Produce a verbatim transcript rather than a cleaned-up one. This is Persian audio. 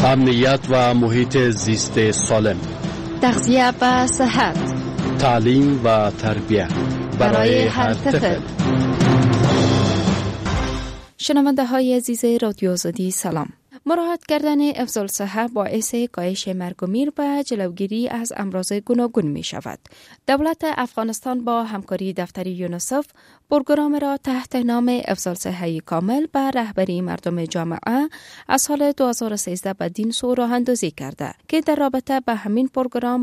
امنیت و محیط زیست سالم، تغذیه و صحت، تعلیم و تربیت برای هر طفل. شنونده های عزیز رادیو آزادی سلام. مراعات کردن افضل صحت باعث کاهش مرگ و میر و جلوگیری از امراض گوناگون می شود. دولت افغانستان با همکاری دفتر یونیسف پروگرام را تحت نام افضل صحت کامل به رهبری مردم جامعه از سال دو هزار و سیزده به دین سو راه اندازی کرده که در رابطه به همین پروگرام